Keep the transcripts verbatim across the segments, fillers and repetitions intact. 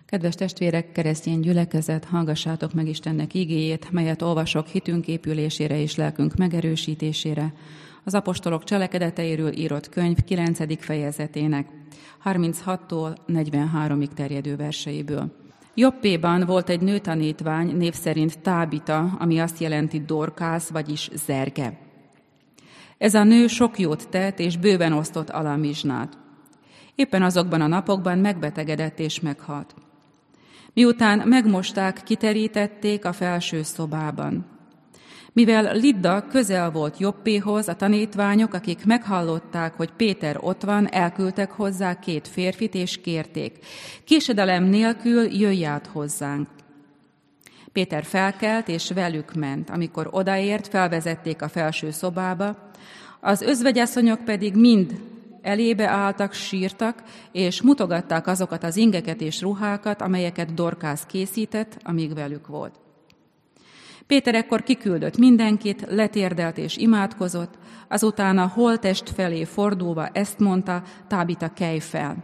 Kedves testvérek, keresztény gyülekezet, hallgassátok meg Istennek igéjét, melyet olvasok hitünk épülésére és lelkünk megerősítésére, az apostolok cselekedeteiről írott könyv kilencedik fejezetének harminchattól negyvenháromig terjedő verseiből. Joppéban volt egy nőtanítvány, név szerint Tábita, ami azt jelenti Dorkász, vagyis zerge. Ez a nő sok jót tett, és bőven osztott alamizsnát. Éppen azokban a napokban megbetegedett és meghalt. Miután megmosták, kiterítették a felső szobában. Mivel Lidda közel volt Joppéhoz, a tanítványok, akik meghallották, hogy Péter ott van, elküldtek hozzá két férfit, és kérték: késedelem nélkül jöjj át hozzánk. Péter felkelt, és velük ment. Amikor odaért, felvezették a felső szobába, az özvegyasszonyok pedig mind elébe álltak, sírtak, és mutogatták azokat az ingeket és ruhákat, amelyeket Dorkász készített, amíg velük volt. Péter ekkor kiküldött mindenkit, letérdelt és imádkozott, azután a holttest felé fordulva ezt mondta: Tábita, kelj fel!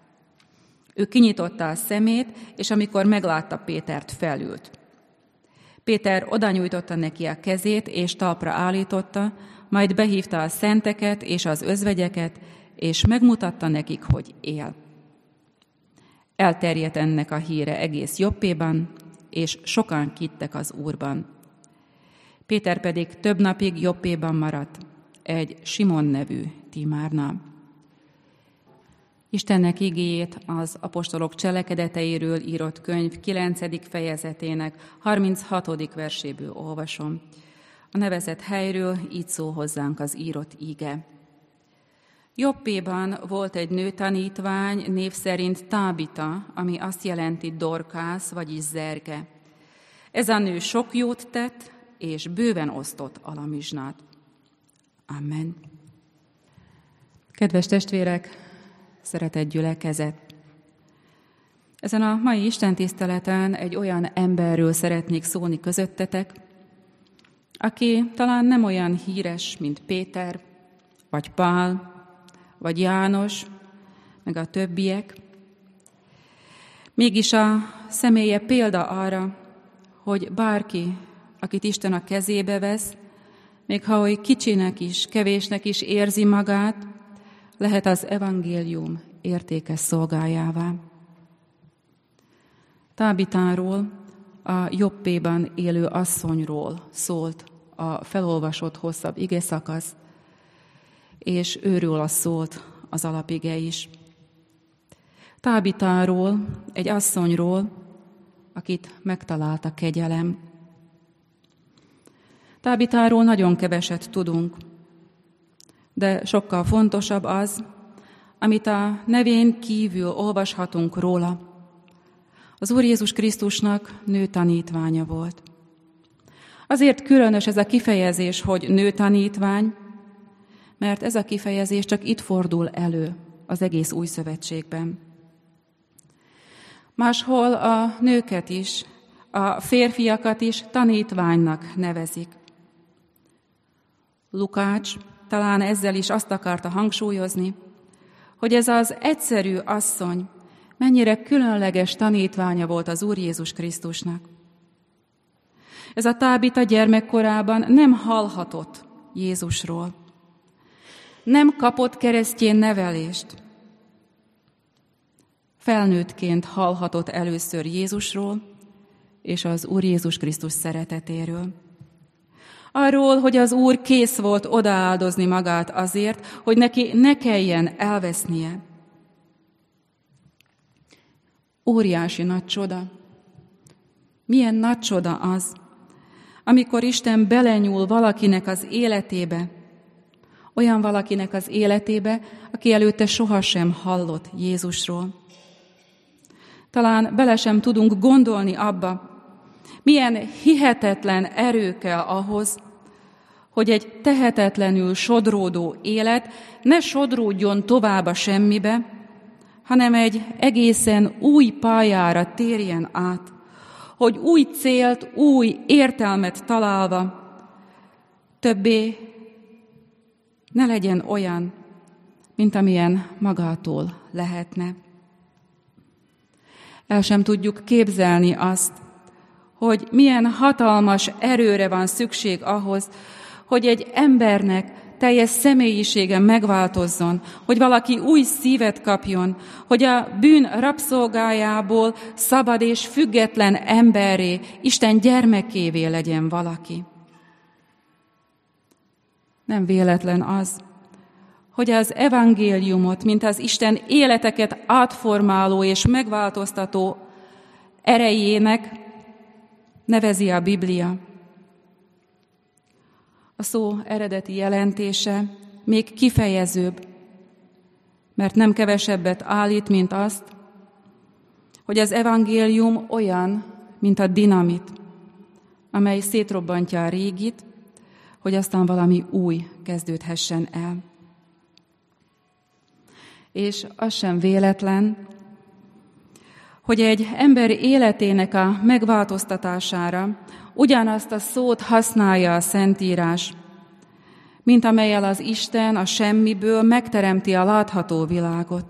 Ő kinyitotta a szemét, és amikor meglátta Pétert, felült. Péter odanyújtotta neki a kezét, és talpra állította, majd behívta a szenteket és az özvegyeket, és megmutatta nekik, hogy él. Elterjedt ennek a híre egész Joppéban, és sokan hittek az Úrban. Péter pedig több napig Joppéban maradt, egy Simon nevű tímárnál. Istennek igéjét az apostolok cselekedeteiről írott könyv kilencedik fejezetének harminchatodik verséből olvasom. A nevezett helyről így szól hozzánk az írott íge. Joppéban volt egy nőtanítvány, név szerint Tábita, ami azt jelenti Dorkász, vagyis zerge. Ez a nő sok jót tett, és bőven osztott alamizsnát. Amen. Kedves testvérek, szeretett gyülekezet! Ezen a mai istentiszteleten egy olyan emberről szeretnék szólni közöttetek, aki talán nem olyan híres, mint Péter, vagy Pál, vagy János, meg a többiek. Mégis a személye példa arra, hogy bárki, akit Isten a kezébe vesz, még ha oly kicsinek is, kevésnek is érzi magát, lehet az evangélium értékes szolgájává. Tábitáról, a Joppéban élő asszonyról szólt a felolvasott hosszabb igeszakasz, és őről szólt az alapige is. Tábitáról, egy asszonyról, akit megtalált a kegyelem. Tábitáról nagyon keveset tudunk, de sokkal fontosabb az, amit a nevén kívül olvashatunk róla. Az Úr Jézus Krisztusnak nőtanítványa volt. Azért különös ez a kifejezés, hogy nőtanítvány, mert ez a kifejezés csak itt fordul elő az egész Új Szövetségben. Máshol a nőket is, a férfiakat is tanítványnak nevezik. Lukács talán ezzel is azt akarta hangsúlyozni, hogy ez az egyszerű asszony mennyire különleges tanítványa volt az Úr Jézus Krisztusnak. Ez a Tábita gyermekkorában nem hallhatott Jézusról. Nem kapott keresztény nevelést. Felnőttként hallhatott először Jézusról és az Úr Jézus Krisztus szeretetéről. Arról, hogy az Úr kész volt odaáldozni magát azért, hogy neki ne kelljen elvesznie. Óriási nagy csoda. Milyen nagy csoda az, amikor Isten belenyúl valakinek az életébe, olyan valakinek az életébe, aki előtte sohasem hallott Jézusról. Talán bele sem tudunk gondolni abba, milyen hihetetlen erő kell ahhoz, hogy egy tehetetlenül sodródó élet ne sodródjon tovább a semmibe, hanem egy egészen új pályára térjen át, hogy új célt, új értelmet találva többé ne legyen olyan, mint amilyen magától lehetne. El sem tudjuk képzelni azt, hogy milyen hatalmas erőre van szükség ahhoz, hogy egy embernek teljes személyisége megváltozzon, hogy valaki új szívet kapjon, hogy a bűn rabszolgájából szabad és független emberré, Isten gyermekévé legyen valaki. Nem véletlen az, hogy az evangéliumot, mint az Isten életeket átformáló és megváltoztató erejének nevezi a Biblia. A szó eredeti jelentése még kifejezőbb, mert nem kevesebbet állít, mint azt, hogy az evangélium olyan, mint a dinamit, amely szétrobbantja a régit, hogy aztán valami új kezdődhessen el. És az sem véletlen, hogy egy ember életének a megváltoztatására ugyanazt a szót használja a Szentírás, mint amellyel az Isten a semmiből megteremti a látható világot.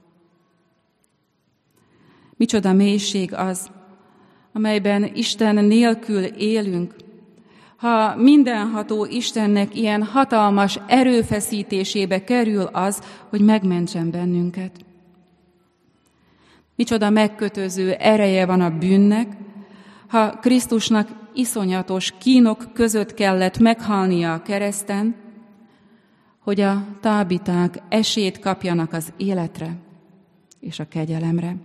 Micsoda mélység az, amelyben Isten nélkül élünk, ha mindenható Istennek ilyen hatalmas erőfeszítésébe kerül az, hogy megmentsen bennünket. Micsoda megkötöző ereje van a bűnnek, ha Krisztusnak iszonyatos kínok között kellett meghalnia a kereszten, hogy a tábiták esélyt kapjanak az életre és a kegyelemre.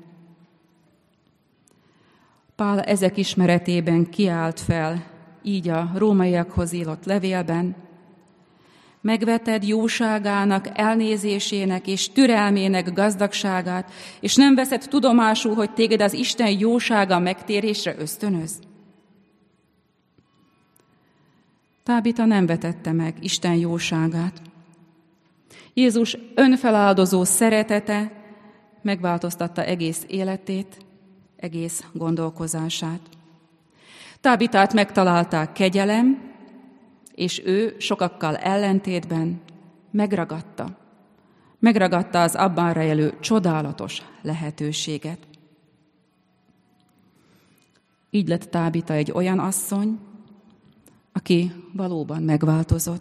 Pál ezek ismeretében kiállt fel, így a rómaiakhoz írott levélben: megveted jóságának, elnézésének és türelmének gazdagságát, és nem veszed tudomásul, hogy téged az Isten jósága megtérésre ösztönöz? Tábita nem vetette meg Isten jóságát. Jézus önfeláldozó szeretete megváltoztatta egész életét, egész gondolkozását. Tábitát megtalálták kegyelem, és ő sokakkal ellentétben megragadta. Megragadta az abban rejlő csodálatos lehetőséget. Így lett Tábita egy olyan asszony, aki valóban megváltozott.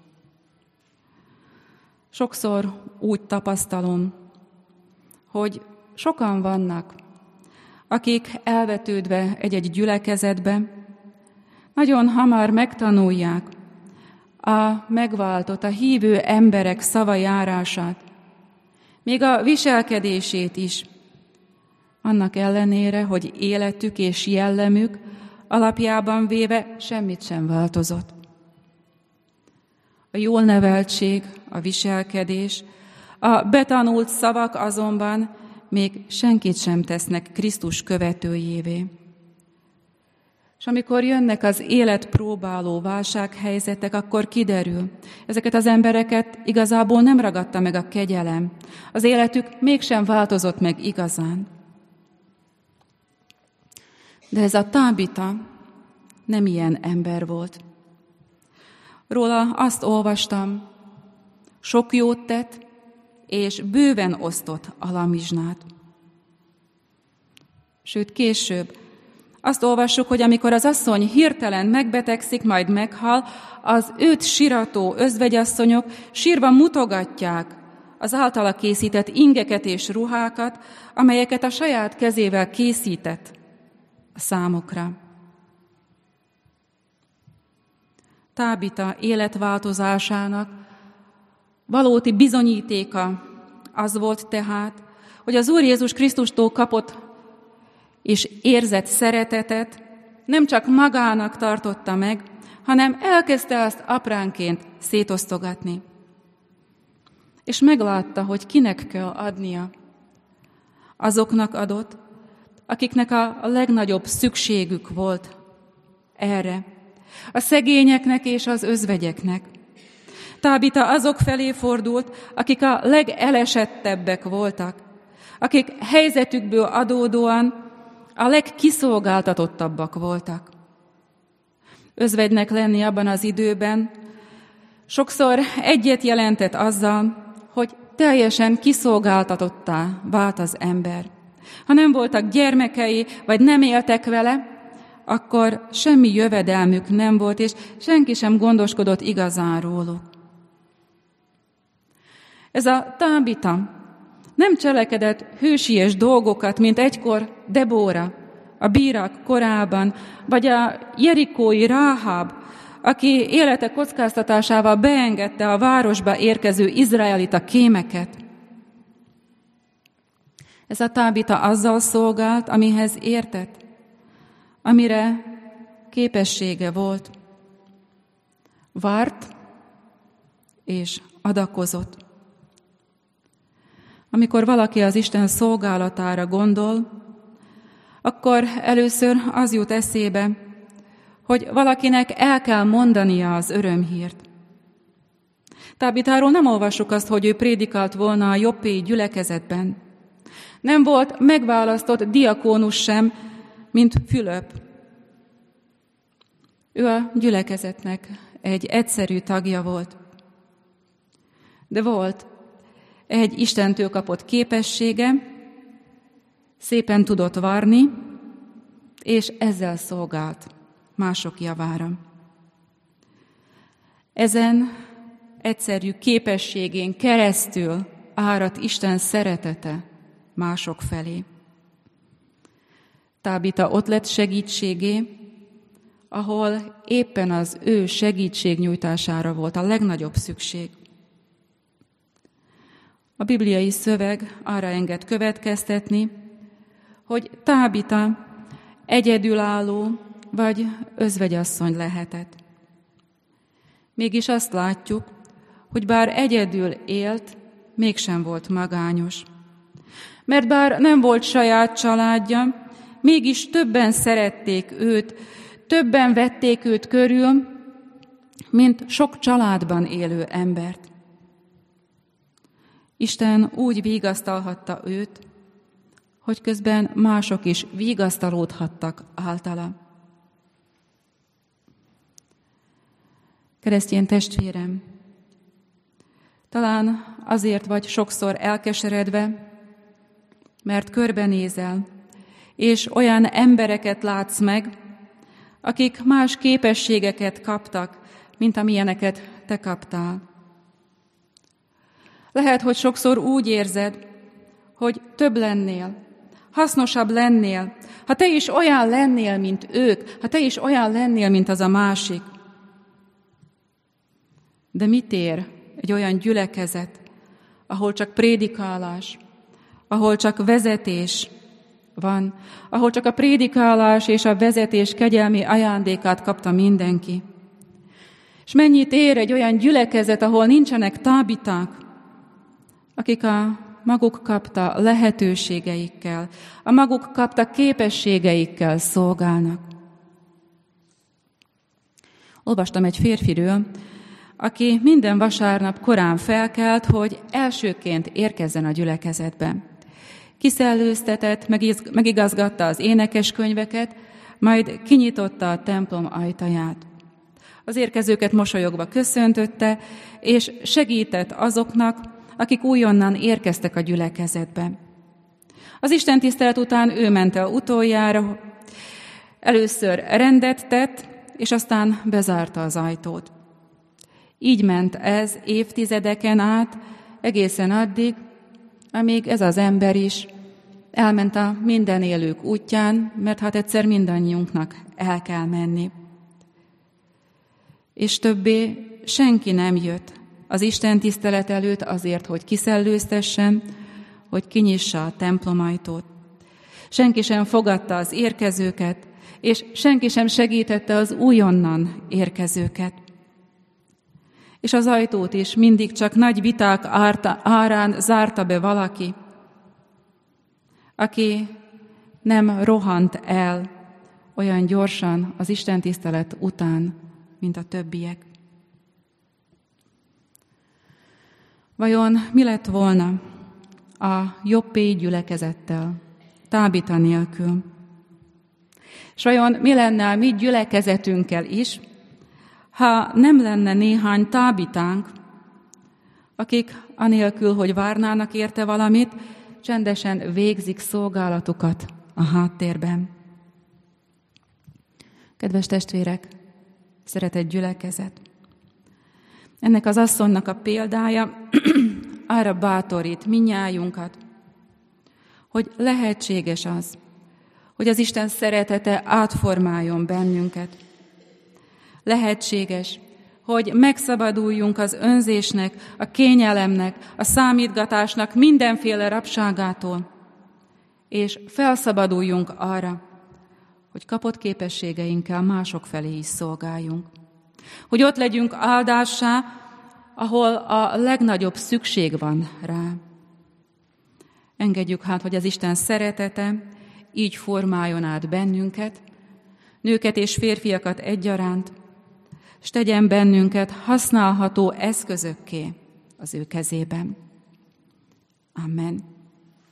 Sokszor úgy tapasztalom, hogy sokan vannak, akik elvetődve egy-egy gyülekezetbe nagyon hamar megtanulják a megváltott, a hívő emberek szavajárását, még a viselkedését is, annak ellenére, hogy életük és jellemük alapjában véve semmit sem változott. A jól neveltség, a viselkedés, a betanult szavak azonban még senkit sem tesznek Krisztus követőjévé. És amikor jönnek az élet próbáló válsághelyzetek, akkor kiderül, ezeket az embereket igazából nem ragadta meg a kegyelem. Az életük mégsem változott meg igazán. De ez a Tábita nem ilyen ember volt. Róla azt olvastam, sok jót tett, és bőven osztott alamizsnát. Sőt, később azt olvassuk, hogy amikor az asszony hirtelen megbetegszik, majd meghal, az őt sirató özvegyasszonyok sírva mutogatják az általa készített ingeket és ruhákat, amelyeket a saját kezével készített a számokra. Tábita életváltozásának valódi bizonyítéka az volt tehát, hogy az Úr Jézus Krisztustól kapott és érzett szeretetet nem csak magának tartotta meg, hanem elkezdte azt apránként szétosztogatni. És meglátta, hogy kinek kell adnia. Azoknak adott, akiknek a legnagyobb szükségük volt erre. A szegényeknek és az özvegyeknek. Tábita azok felé fordult, akik a legelesettebbek voltak, akik helyzetükből adódóan a legkiszolgáltatottabbak voltak. Özvegynek lenni abban az időben sokszor egyet jelentett azzal, hogy teljesen kiszolgáltatottá vált az ember. Ha nem voltak gyermekei, vagy nem éltek vele, akkor semmi jövedelmük nem volt, és senki sem gondoskodott igazán róluk. Ez a Tábita nem cselekedett hősies dolgokat, mint egykor Debóra, a bírák korában, vagy a jerikói Ráháb, aki élete kockáztatásával beengedte a városba érkező izraelita kémeket. Ez a Tábita azzal szolgált, amihez értett, amire képessége volt. Várt és adakozott. Amikor valaki az Isten szolgálatára gondol, akkor először az jut eszébe, hogy valakinek el kell mondania az örömhírt. Tábitáról nem olvassuk azt, hogy ő prédikált volna a jobbéi gyülekezetben. Nem volt megválasztott diakónus sem, mint Fülöp. Ő a gyülekezetnek egy egyszerű tagja volt. De volt egy Istentől kapott képessége, szépen tudott várni, és ezzel szolgált mások javára. Ezen egyszerű képességén keresztül áradt Isten szeretete mások felé. Tábita ott lett segítségé, ahol éppen az ő segítségnyújtására volt a legnagyobb szükség. A bibliai szöveg arra enged következtetni, hogy Tábita egyedülálló vagy özvegyasszony lehetett. Mégis azt látjuk, hogy bár egyedül élt, mégsem volt magányos. Mert bár nem volt saját családja, mégis többen szerették őt, többen vették őt körül, mint sok családban élő embert. Isten úgy vigasztalhatta őt, hogy közben mások is vigasztalódhattak általa. Keresztény testvérem, talán azért vagy sokszor elkeseredve, mert körbenézel, és olyan embereket látsz meg, akik más képességeket kaptak, mint amilyeneket te kaptál. Lehet, hogy sokszor úgy érzed, hogy több lennél, hasznosabb lennél, ha te is olyan lennél, mint ők, ha te is olyan lennél, mint az a másik. De mit ér egy olyan gyülekezet, ahol csak prédikálás, ahol csak vezetés van, ahol csak a prédikálás és a vezetés kegyelmi ajándékát kapta mindenki? És mennyit ér egy olyan gyülekezet, ahol nincsenek tábiták, akik a maguk kapta lehetőségeikkel, a maguk kapta képességeikkel szolgálnak. Olvastam egy férfiről, aki minden vasárnap korán felkelt, hogy elsőként érkezzen a gyülekezetbe. Kiszellőztetett, megigazgatta az énekeskönyveket, majd kinyitotta a templom ajtaját. Az érkezőket mosolyogva köszöntötte, és segített azoknak, akik újonnan érkeztek a gyülekezetbe. Az istentisztelet után ő ment el utoljára, először rendet tett, és aztán bezárta az ajtót. Így ment ez évtizedeken át, egészen addig, amíg ez az ember is elment a minden élők útján, mert hát egyszer mindannyiunknak el kell menni. És többé senki nem jött az Isten tisztelet előtt azért, hogy kiszellőztessen, hogy kinyissa a templomajtót. Senki sem fogadta az érkezőket, és senki sem segítette az újonnan érkezőket. És az ajtót is mindig csak nagy viták árta, árán zárta be valaki, aki nem rohant el olyan gyorsan az istentisztelet után, mint a többiek. Vajon mi lett volna a jobbéi gyülekezettel, Tábita nélkül? És vajon mi lenne a mi gyülekezetünkkel is, ha nem lenne néhány tábitánk, akik anélkül, hogy várnának érte valamit, csendesen végzik szolgálatukat a háttérben. Kedves testvérek, szeretett gyülekezet! Ennek az asszonynak a példája arra bátorít minnyájunkat, hogy lehetséges az, hogy az Isten szeretete átformáljon bennünket. Lehetséges, hogy megszabaduljunk az önzésnek, a kényelemnek, a számítgatásnak mindenféle rabságától, és felszabaduljunk arra, hogy kapott képességeinkkel mások felé is szolgáljunk. Hogy ott legyünk áldássá, ahol a legnagyobb szükség van rá. Engedjük hát, hogy az Isten szeretete így formáljon át bennünket, nőket és férfiakat egyaránt, s tegyen bennünket használható eszközökké az ő kezében. Amen.